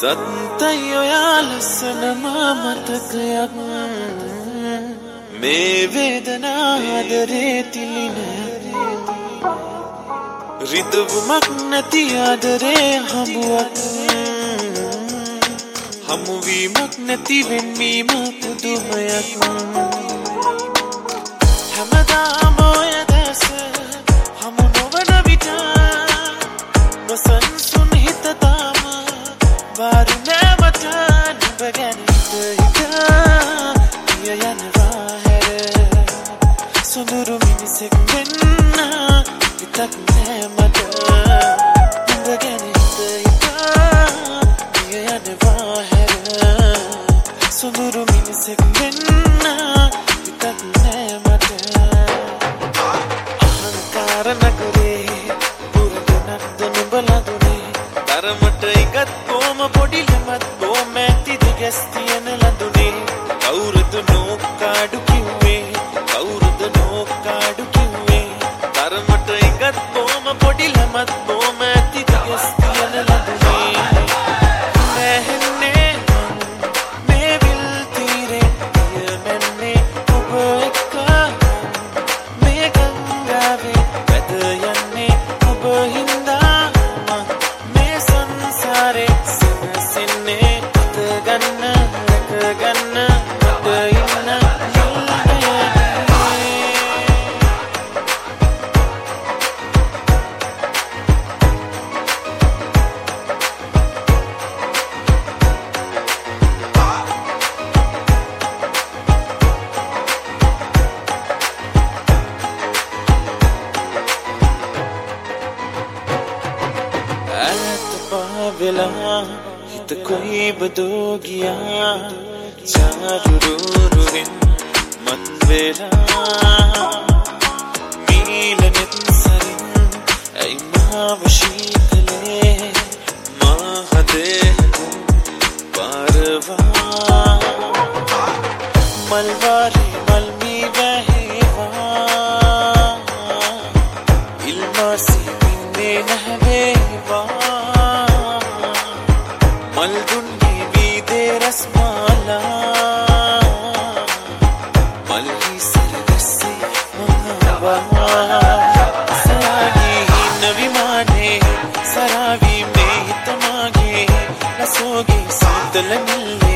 සත්තයි ඔයා ලස්සන මතකයක් මේ වේදනා ආදරේ තිලින රිදුවමක් නැති ආදරේ හමුවක් හමුවීමක් නැති වෙන්වීම පුදුමයක් හැමදාම ඔය දැස හමු නොවන විට නොසන්සුන් හිත තාම වාරු නැමට නුඹ ගැන හිත පිය යනවා හැර සොඳුරු මිනිසෙක් වෙන්න හිතක් නෑ මට නුඹ ගැන හිත පිය යනවා හැර සොඳුරු මිනිසෙක් වෙන්න හිතක් නෑ මට අහංකාර නගරේ පුරදනක්ද නුඹ ලඳුනේ තරමට එකත් කොම පොඩි ළමත් කොම ඇති දිගස් තියෙන ලඳුනේ කවුරුද නෝකාඩු කිව්වේ කවුරුද නෝකාඩු කිව්වේ තරමට එකත් කොම පොඩි ළමත් කොම ඇති දිගස් තියෙන ලඳුනේ නැහෙන්නේ මේ විල් තීරේ යමන්නේ ඔබ එක්ක මේ ගංගාවේ වැද යන්නේ ඔබ හින්දා මේ සංසාරේ සැනසෙන්නේ අත ගන්න රැක ගන්න ඔබ ඉන්න වෙලා හිත කොයි බදෝ ගියා චාරුරුරුවෙන් මත් වෙලා මීලනෙත් සරින් ඇයි මාව ශීතලේ මා හදේ පාරවා මල්වාරි මල්මී වැහිවා ඉල්මාසි පින්නේ නැවේවා मलगुंडी बीदे रसमाला मलगी सरगसे महावा सरागी नवी माने सरावी में तमागे नसोगे सीतल मिलने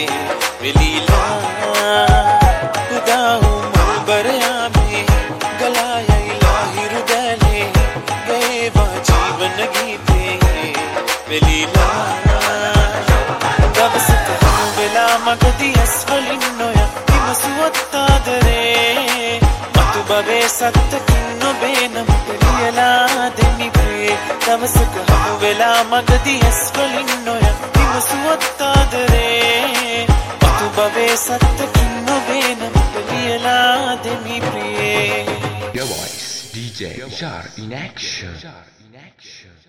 वेलीला खुदा हूँ मलबरया में गलाया इलाही रुदले गए वा जीवन गीते वेलीला දවසක හමු වෙලා මගදී ඇස්වලින් නොයා විමසුවත්තාදරේ මතු බවේ සත්තකින් නොබේ නමට ලියලා දෙමි ප්‍රේ දවසක හමු වෙලා මගදී ඇස්වලින් නොයා විමසුවත්තාදරේ මතු බවේ සත්තකින් නොබේ නමට ලියලා දෙමි ප්‍රේ Your voice DJ Shar in action